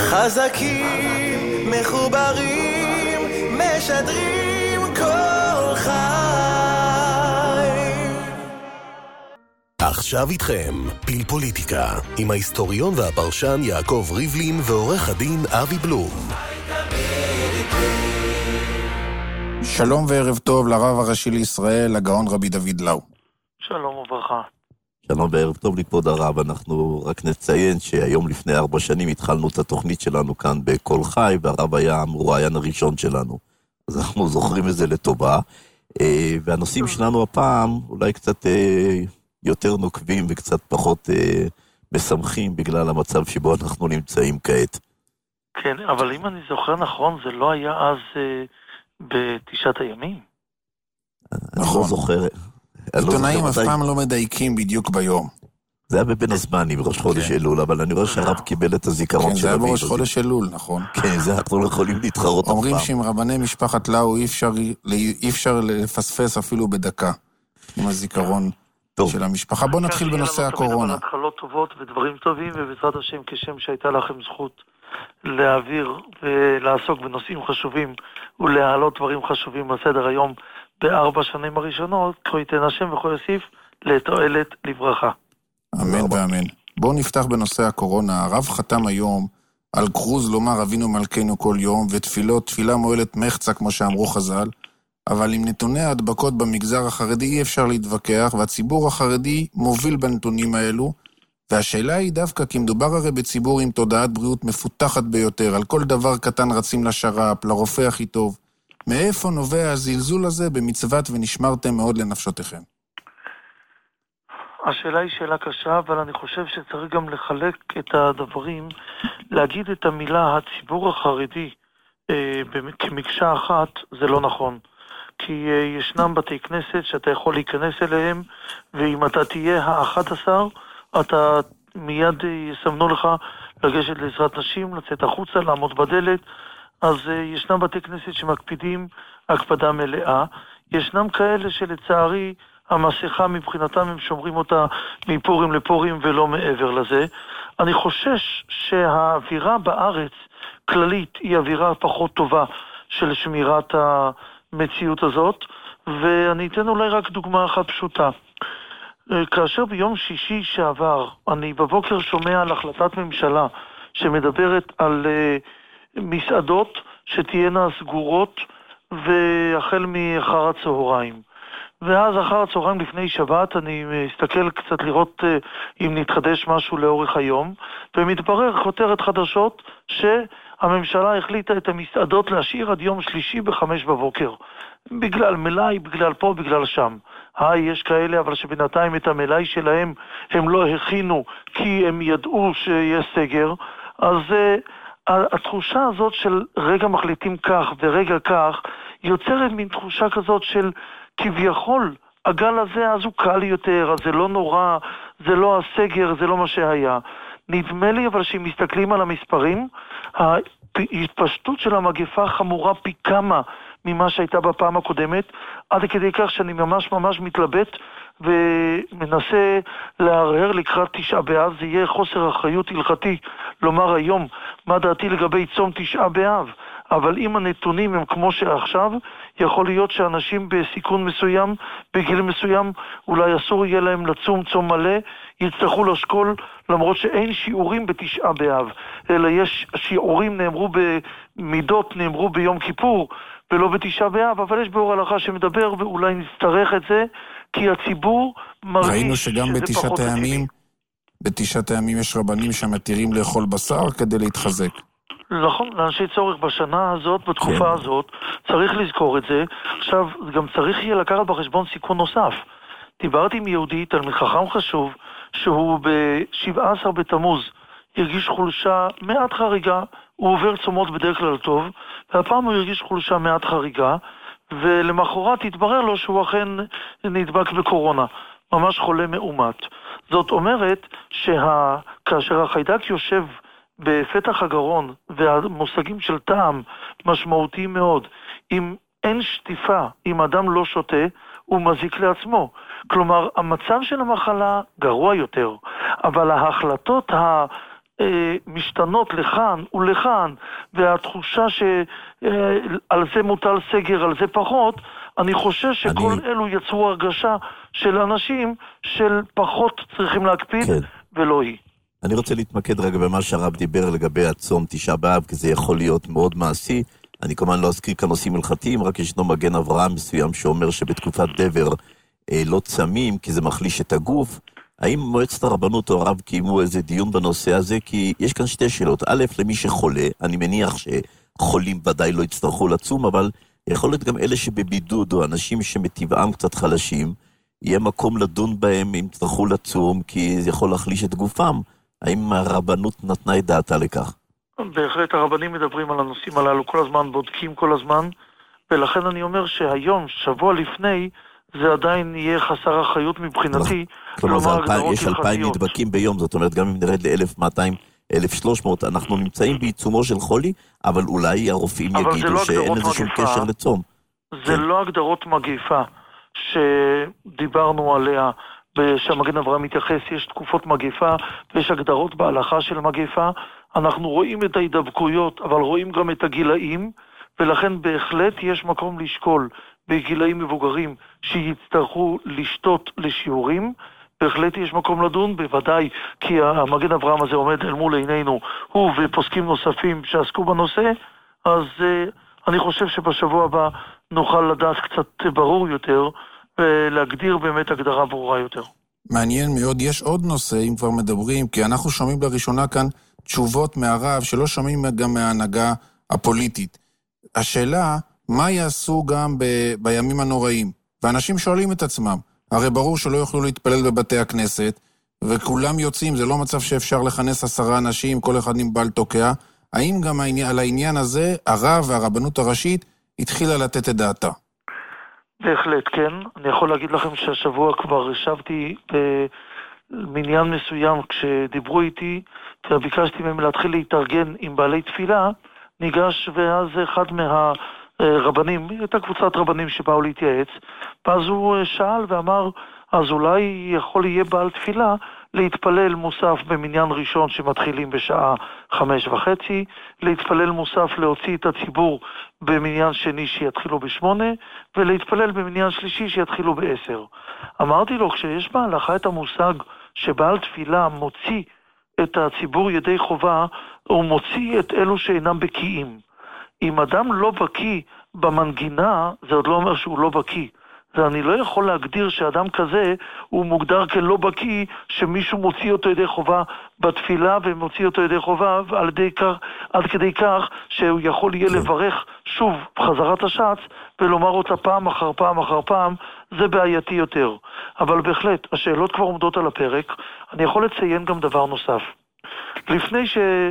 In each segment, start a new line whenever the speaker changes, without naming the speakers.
חזקים, מחוברים, משדרים כל חי. עכשיו איתכם, פיל פוליטיקה, עם ההיסטוריון והפרשן יעקב ריבלין ועורך הדין אבי בלום.
שלום וערב טוב לרב הראשי לישראל, הגאון רבי דוד לאו.
שלום וברכה.
שלום וערב טוב לכבוד הרב. אנחנו רק נציין שהיום לפני 4 שנים התחלנו את התוכנית שלנו כאן בכל חי, והרב היה המרואיין הראשון שלנו. אז אנחנו זוכרים את זה לטובה. והנושאים שלנו הפעם אולי קצת יותר נוקבים וקצת פחות משמחים בגלל המצב שבו אנחנו נמצאים כעת.
כן, אבל אם אני זוכר נכון, זה לא היה אז בתשעת הימים.
אני לא זוכר.
עיתונאים אף פעם לא מדייקים בדיוק ביום.
זה היה בבין הזמנים, ראש חודש אלול, אבל אני רואה שהרב קיבל את הזיכרון של
זה היה
אביב.
בראש חודש אלול, נכון?
כן, זה אנחנו לא יכולים להתחרות אף פעם.
אומרים שעם רבני משפחת לאו אי אפשר לפספס אפילו בדקה עם הזיכרון של המשפחה. בוא נתחיל בנושא הקורונה.
התחלות טובות ודברים טובים, ובעזרת השם כשם שהייתה לכם זכות להעביר ולעסוק בנושאים חשובים ולהעלות דברים חשובים בסדר היום ב4 שנים הראשונות, כה ייתן השם וכה יוסיף לתועלת לברכה.
אמן ואמן. בואו נפתח בנושא הקורונה. הרב חתם היום על כרוז לומר אבינו מלכנו כל יום, תפילה מועלת מחצה כמו שאמרו חז"ל, אבל עם נתוני ההדבקות במגזר החרדי אי אפשר להתווכח, והציבור החרדי מוביל בנתונים האלו, והשאלה היא דווקא כי מדובר הרי בציבור עם תודעת בריאות מפותחת ביותר, על כל דבר קטן רצים לשר"פ, לרופא הכי טוב. מאיפה נובע הזלזול הזה במצוות ונשמרתם מאוד לנפשותיכם?
השאלה היא שאלה קשה, אבל אני חושב שצריך גם לחלק את הדברים, להגיד את המילה הציבור החרדי כמקשה אחת, זה לא נכון. כי ישנם בתי כנסת שאתה יכול להיכנס אליהם, ואם אתה תהיה ה-11, אתה מיד יסמנו לך לגשת לעזרת נשים, לצאת החוצה, לעמוד בדלת. אז ישנם בתי כנסת שמקפידים הקפדה מלאה. ישנם כאלה שלצערי המסכה מבחינתם הם שומרים אותה מפורים לפורים ולא מעבר לזה. אני חושש שהאווירה בארץ כללית היא אווירה פחות טובה של שמירת המציאות הזאת, ואני אתן אולי רק דוגמה אחת פשוטה. כאשר ביום שישי שעבר אני בבוקר שומע על החלטת ממשלה שמדברת על מסעדות שתהיינה סגורות והחל מאחר הצהריים. ואז אחר הצהריים לפני שבת אני מסתכל קצת לראות אם נתחדש משהו לאורך היום, ומתברר כותרת חדשות שהממשלה החליטה את המסעדות להשאיר עד יום שלישי ב5 בבוקר. בגלל מלאי, בגלל פה, בגלל שם. יש כאלה, אבל שבינתיים את המלאי שלהם הם לא הכינו כי הם ידעו שיש סגר. אז התחושה הזאת של רגע מחליטים כך ורגע כך יוצרת מין תחושה כזאת של כביכול הגל הזה אז הוא קל יותר, אז זה לא נורא, זה לא הסגר, זה לא מה שהיה. נדמה לי אבל שאם מסתכלים על המספרים, ההתפשטות של המגפה חמורה פי כמה ממה שהייתה בפעם הקודמת, עד כדי כך שאני ממש מתלבט ומנסה להרהר לקראת 9 באב. זה יהיה חוסר אחריות הלכתי לומר היום מה דעתי לגבי צום 9 באב, אבל אם הנתונים הם כמו שעכשיו, יכול להיות שאנשים בסיכון מסוים, בגיל מסוים, אולי אסור יהיה להם לצום צום מלא, יצטרכו לשקול, למרות שאין שיעורים ב9 באב, אלא יש שיעורים נאמרו במידות, נאמרו ביום כיפור, ולא ב9 באב, אבל יש באור הלכה שמדבר, ואולי נצטרך את זה, כי הציבור מרגיש
ראינו שגם בתשעת הימים יש רבנים שמתירים לאכול בשר כדי להתחזק.
נכון, לאנשי צורך בשנה הזאת, בתקופה הזאת, צריך לזכור את זה. עכשיו, גם צריך יהיה לקחת בחשבון סיכון נוסף. דיברתי עם יהודי, תלמיד חכם חשוב, שהוא ב17 בתמוז הרגיש חולשה מעט חריגה, הוא עובר צומות בדרך כלל טוב, והפעם הוא הרגיש חולשה מעט חריגה, ולמחרת התברר לו שהוא אכן נדבק בקורונה, ממש חולה מאומת. זאת אומרת שכאשר החיידק יושב בפתח הגרון והמושגים של טעם משמעותיים מאוד, אם אין שטיפה, אם אדם לא שותה, הוא מזיק לעצמו. כלומר, המצב של המחלה גרוע יותר, אבל ההחלטות משתנות לכאן ולכאן, והתחושה שעל זה מוטל סגר, על זה פחות, אני חושב שכל אלו יצרו הרגשה של אנשים של פחות צריכים להקפיד, כן. ולא היא.
אני רוצה להתמקד רגע במה שהרב דיבר לגבי הצום תשעה באב, כי זה יכול להיות מאוד מעשי. אני כמובן לא אזכיר כאן נושאים הלכתיים, רק ישנו מגן אברהם מסוים שאומר שבתקופת דבר לא צמים, כי זה מחליש את הגוף. האם מועצת הרבנות או הרב קיימו איזה דיון בנושא הזה? כי יש כאן שתי שאלות. א', למי שחולה, אני מניח שחולים ודאי לא יצטרכו לצום, אבל יכול להיות גם אלה שבבידוד, או אנשים שמטבעם קצת חלשים, יהיה מקום לדון בהם אם יצטרכו לצום, כי זה יכול להחליש את גופם. האם הרבנות נתנה את דעתה לכך?
בהחלט הרבנים מדברים על הנושאים הללו כל הזמן, בודקים כל הזמן, ולכן אני אומר שהיום, שבוע לפני, זה עדיין יהיה חסר אחריות מבחינתי.
כלומר, יש 2,000 נדבקים ביום, זאת אומרת, גם אם נרד ל-1,200, 1,300, אנחנו נמצאים בעיצומו של חולי, אבל אולי הרופאים יגידו שאין לזה שום קשר לצום.
זה לא הגדרות מגיפה שדיברנו עליה, שהמגן אברהם מתייחס, יש תקופות מגיפה, ויש הגדרות בהלכה של מגיפה, אנחנו רואים את ההידבקויות, אבל רואים גם את הגילאים, ולכן בהחלט יש מקום לשקול בגילאים מבוגרים שיצטרכו לשתות לשיעורים, בהחלט יש מקום לדון, בוודאי, כי המגן אברהם הזה עומד אל מול עינינו, הוא ופוסקים נוספים שעסקו בנושא, אז אני חושב שבשבוע הבא נוכל לדעת קצת ברור יותר, ולהגדיר באמת הגדרה ברורה יותר.
מעניין מאוד, יש עוד נושא, אם כבר מדברים, כי אנחנו שומעים לראשונה כאן תשובות מהרב, שלא שומעים גם מההנהגה הפוליטית. השאלה, מה יעשו גם בימים הנוראים? ואנשים שואלים את עצמם, הרי ברור שלא יוכלו להתפלל בבתי הכנסת, וכולם יוצאים, זה לא מצב שאפשר לכנס 10 אנשים, כל אחד נמבל תוקע. האם גם על העניין הזה, הרב והרבנות הראשית התחילה לתת את דעתה?
בהחלט, כן. אני יכול להגיד לכם שהשבוע כבר ישבתי במניין מסוים, כשדיברו איתי, וביקשתי מהם להתחיל להתארגן עם בעלי תפילה, ניגש ואז אחד מהרבנים, הייתה קבוצת רבנים שבאו להתייעץ, ואז הוא שאל ואמר, אז אולי יכול יהיה בעל תפילה להתפלל מוסף במניין ראשון שמתחילים בשעה 5:30, להתפלל מוסף להוציא את הציבור במניין שני שיתחילו ב8, ולהתפלל במניין שלישי שיתחילו ב10. אמרתי לו, כשיש בהלכה את המושג שבעל תפילה מוציא את הציבור ידי חובה, הוא מוציא את אלו שאינם בקיאים. אם אדם לא בקיא במנגינה, זה עוד לא אומר שהוא לא בקיא. ואני לא יכול להגדיר שאדם כזה הוא מוגדר כלא בקיא, שמישהו מוציא אותו ידי חובה בתפילה ומוציא אותו ידי חובה עד כדי כך שהוא יכול יהיה לברך שוב חזרת השץ ולומר אותה פעם אחר פעם אחר פעם, זה בעייתי יותר. אבל בהחלט, השאלות כבר עומדות על הפרק. אני יכול לציין גם דבר נוסף. לפני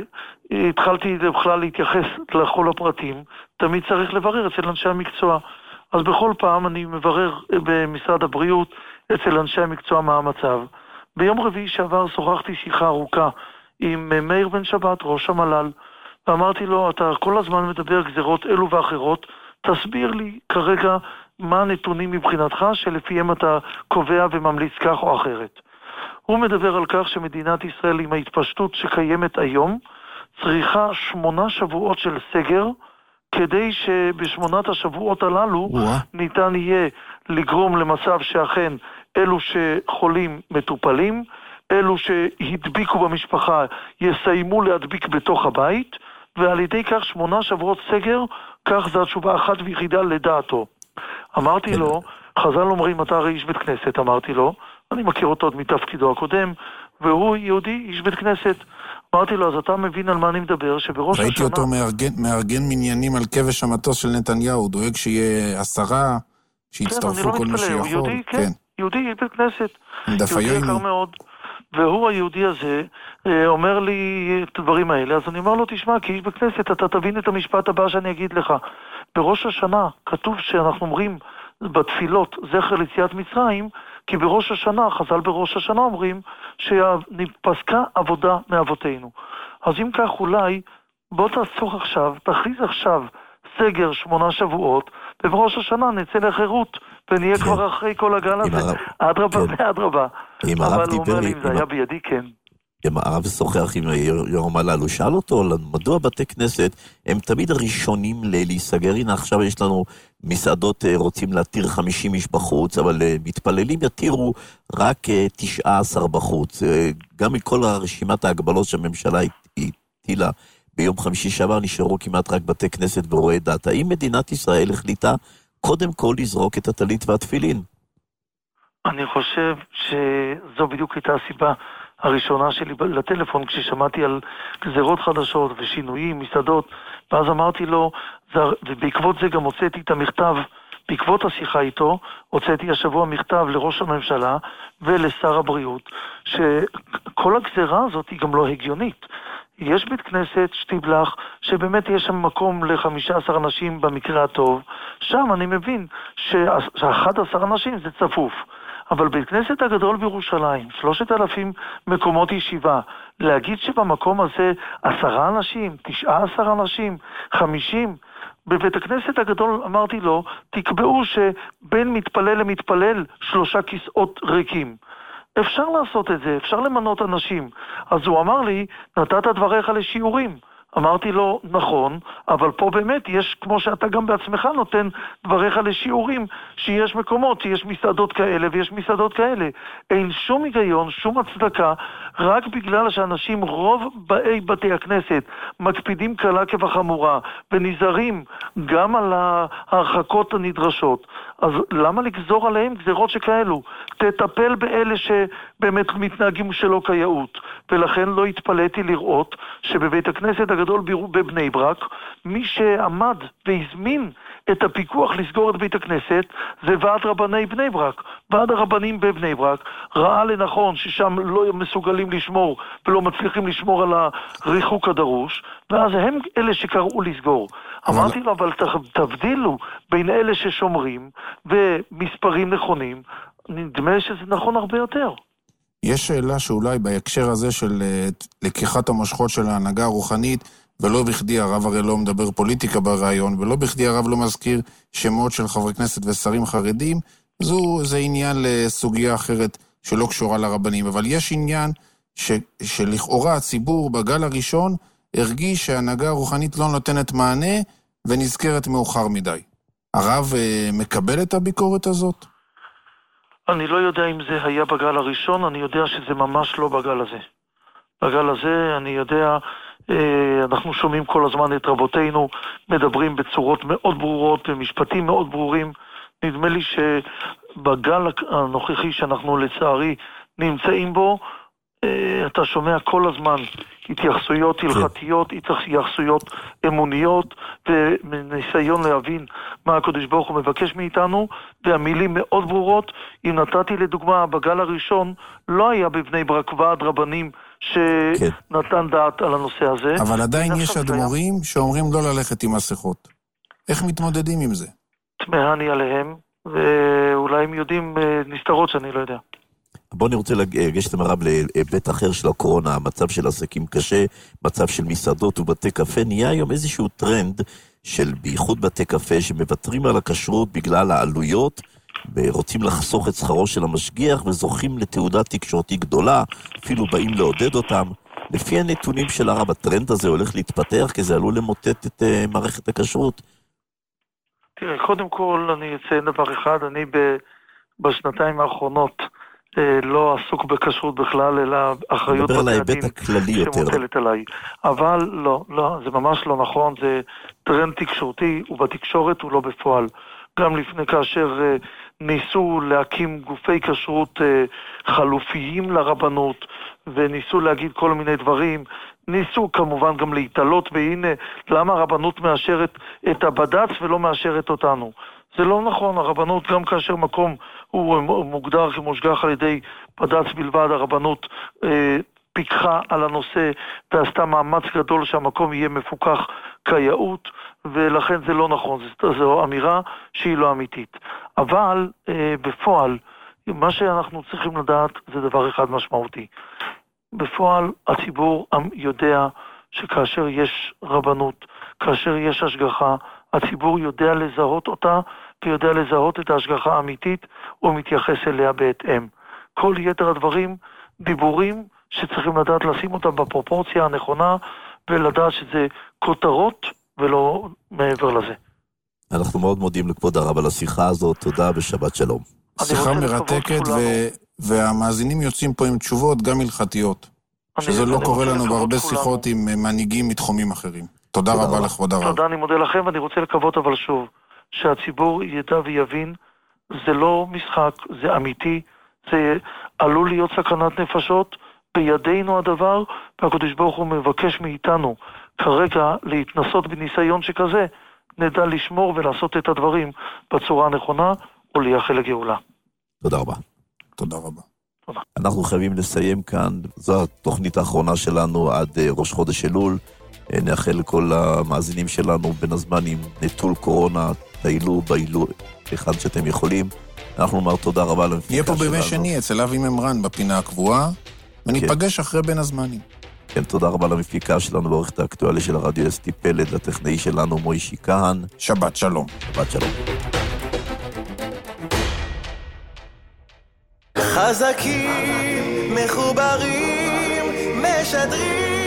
שהתחלתי בכלל להתייחס לכל הפרטים, תמיד צריך לברר אצל אנשי המקצוע. אז בכל פעם אני מברר במשרד הבריאות אצל אנשי המקצוע מה המצב. ביום רביעי שעבר שוחחתי שיחה ארוכה עם מאיר בן שבת, ראש המל"ל, ואמרתי לו, אתה כל הזמן מדבר גזירות אלו ואחרות, תסביר לי כרגע מה הנתונים מבחינתך שלפיהם אתה קובע וממליץ כך או אחרת. הוא מדבר על כך שמדינת ישראל עם ההתפשטות שקיימת היום, צריכה 8 שבועות של סגר, כדי שב8 השבועות הללו ניתן יהיה לגרום למצב שאכן אלו שחולים מטופלים, אלו שהדביקו במשפחה יסיימו להדביק בתוך הבית, ועל ידי כך 8 שבועות סגר, כך זו התשובה אחת ויחידה לדעתו. אמרתי לו, חז"ל אומרים, אתה הרי איש בית כנסת, אמרתי לו, אני מכיר אותו עוד מתפקידו הקודם, והוא יהודי, איש בית כנסת. אמרתי לו, אז אתה מבין על מה אני מדבר, שבראש השנה...
ראיתי אותו מארגן מניינים על כבש המטוס של נתניהו, דואג שיהיה 10, שיצטרפו כל מי שיכול.
יהודי, כן, יהודי, איש בית כנסת. יהודי יקר מאוד. והוא היהודי הזה אומר לי את הדברים האלה, אז אני אומר לו, תשמע, כי איש בית כנסת, אתה תבין את המשפט הבא שאני אגיד לך. בראש השנה כתוב שאנחנו אומרים בתפילות זכר ליציאת מצרים, כי בראש השנה, חז"ל בראש השנה אומרים שפסקה עבודה מאבותינו. אז אם כך אולי, בוא תעצור עכשיו, תכריז עכשיו סגר 8 שבועות, ובראש השנה נצא לחירות, ונהיה כבר אחרי כל הגל הזה. אדרבה ואדרבה. אבל הוא אומר לי, אם זה היה בידי, כן.
הרב שוחח עם יורם הללו, שאל אותו, מדוע בתי כנסת הם תמיד הראשונים להיסגר? הנה עכשיו יש לנו מסעדות רוצים להתיר 50 איש בחוץ, אבל מתפללים יתירו רק 19 בחוץ. גם מכל הרשימת ההגבלות שהממשלה הטילה ביום חמישי שעבר, נשארו כמעט רק בתי כנסת ואירועי דת. האם מדינת ישראל החליטה קודם כל לזרוק את הטלית והתפילין?
אני חושב שזו בדיוק הייתה הסיבה הראשונה שלי לטלפון, כששמעתי על גזרות חדשות ושינויים, מסעדות, ואז אמרתי לו, ובעקבות זה גם הוצאתי את המכתב, בעקבות השיחה איתו, הוצאתי השבוע מכתב לראש הממשלה ולשר הבריאות, שכל הגזרה הזאת היא גם לא הגיונית. יש בית כנסת שטיבלח, שבאמת יש שם מקום ל-15 אנשים במקרה הטוב, שם אני מבין ש11 אנשים זה צפוף. אבל בית כנסת הגדול בירושלים, 3,000 מקומות ישיבה, להגיד שבמקום הזה 10 אנשים, 19 אנשים, 50, בבית הכנסת הגדול אמרתי לו, תקבעו שבין מתפלל למתפלל 3 כיסאות ריקים. אפשר לעשות את זה, אפשר למנות אנשים. אז הוא אמר לי, נתת דבריך לשיעורים. אמרתי לו, נכון, אבל פה באמת יש, כמו שאתה גם בעצמך נותן דבריך לשיעורים, שיש מקומות, שיש מסעדות כאלה ויש מסעדות כאלה. אין שום היגיון, שום הצדקה, רק בגלל שאנשים, רוב באי בתי הכנסת, מקפידים קלה כבחמורה, ונזהרים גם על ההרחקות הנדרשות. אז למה לגזור עליהם גזירות שכאלו? תטפל באלה שבאמת מתנהגים שלא כיאות. ולכן לא התפלאתי לראות שבבית הכנסת הגדול בבני ברק, מי שעמד והזמין את הפיקוח לסגור את בית הכנסת, זה ועד רבני בני ברק. ועד הרבנים בבני ברק ראה לנכון ששם לא מסוגלים לשמור ולא מצליחים לשמור על הריחוק הדרוש, ואז הם אלה שקראו לסגור. אמרתי לו, אבל תבדילו בין אלה ששומרים ומספרים נכונים, נדמה שזה נכון הרבה יותר.
יש שאלה שאולי בהקשר הזה של לקיחת המושכות של ההנהגה הרוחנית, ולא בכדי הרב הרי לא מדבר פוליטיקה ברעיון, ולא בכדי הרב לא מזכיר שמות של חברי כנסת ושרים חרדים, זה עניין לסוגיה אחרת שלא קשורה לרבנים, אבל יש עניין שלכאורה הציבור בגל הראשון הרגיש שההנהגה הרוחנית לא נותנת מענה ונזכרת מאוחר מדי. הרב מקבל את הביקורת הזאת?
אני לא יודע אם זה היה בגל הראשון, אני יודע שזה ממש לא בגל הזה. בגל הזה אני יודע, אנחנו שומעים כל הזמן את רבותינו, מדברים בצורות מאוד ברורות, במשפטים מאוד ברורים. נדמה לי שבגל הנוכחי שאנחנו לצערי נמצאים בו, אתה שומע כל הזמן התייחסויות הלכתיות, התייחסויות אמוניות, וניסיון להבין מה הקדוש ברוך הוא מבקש מאיתנו, והמילים מאוד ברורות. אם נתתי לדוגמה, בגל הראשון לא היה בבני ברק ועד רבנים שנתן דעת על הנושא הזה.
אבל עדיין יש אדמו"רים שאומרים לא ללכת עם מסכות. איך מתמודדים עם זה? תמהה אני
עליהם, ואולי הם יודעים נסתרות שאני לא יודע.
בוא אני רוצה לגשת למרב להיבט אחר של הקורונה, המצב של עסקים קשה, מצב של מסעדות ובתי קפה, נהיה היום איזשהו טרנד של בייחוד בתי קפה שמוותרים על הכשרות בגלל העלויות, ורוצים לחסוך את שכרו של המשגיח וזוכים לתעודה תקשורתית גדולה, אפילו באים לעודד אותם. לפי הנתונים של הרב, הטרנד הזה הולך להתפתח כי זה עלול למוטט את מערכת הכשרות.
תראה, קודם כל אני אציין דבר אחד, אני בשנתיים האחרונות לא עסוק בכשרות בכלל, אלא אחריות
בתי הדין
שמוטלת עליי. אבל לא, זה ממש לא נכון, זה טרנד תקשורתי, ובתקשורת הוא לא בפועל. גם לפני כאשר ניסו להקים גופי כשרות חלופיים לרבנות, וניסו להגיד כל מיני דברים, ניסו כמובן גם להתעלות, והנה למה הרבנות מאשרת את הבד"ץ ולא מאשרת אותנו. זה לא נכון, הרבנות גם כאשר מקום הוא מוגדר כמושגח על ידי בד"ץ בלבד, הרבנות פיקחה על הנושא ועשתה מאמץ גדול שהמקום יהיה מפוקח כיאות, ולכן זה לא נכון, זו אמירה שהיא לא אמיתית. אבל בפועל, מה שאנחנו צריכים לדעת זה דבר אחד משמעותי. בפועל הציבור יודע שכאשר יש רבנות, כאשר יש השגחה, הציבור יודע לזהות אותה, ויודע לזהות את ההשגחה האמיתית, ומתייחס אליה בהתאם. כל יתר הדברים, דיבורים שצריכים לדעת לשים אותה בפרופורציה הנכונה, ולדעת שזה כותרות ולא מעבר לזה.
אנחנו מאוד מודים לכבוד הרב על השיחה הזאת, תודה ושבת שלום.
שיחה מרתקת, והמאזינים יוצאים פה עם תשובות גם הלכתיות, שזה לא קורה לנו בהרבה שיחות עם מנהיגים מתחומים אחרים. תודה רבה לכבוד הרב.
תודה, אני מודה לכם, ואני רוצה לקוות אבל שוב, שהציבור ידע ויבין, זה לא משחק, זה אמיתי, זה עלול להיות סכנת נפשות, בידינו הדבר, והקדוש ברוך הוא מבקש מאיתנו כרגע להתנסות בניסיון שכזה, נדע לשמור ולעשות את הדברים בצורה הנכונה, או לייחל לגאולה.
תודה רבה.
תודה רבה.
אנחנו חייבים לסיים כאן, זו התוכנית האחרונה שלנו עד ראש חודש אלול. נאחל לכל המאזינים שלנו בין הזמנים נטול קורונה, טיילו באילו אחד שאתם יכולים. אנחנו אומר תודה רבה למפיקה שלנו.
נהיה פה בימי שני אצל אבי ממרן בפינה הקבועה, וניפגש אחרי בין הזמנים.
כן, תודה רבה למפיקה שלנו בעורכת האקטואליה של הרדיו אסתי פלד, לטכנאי שלנו מוישי כהן.
שבת שלום.
שבת שלום.
חזקים, מחוברים, משדרים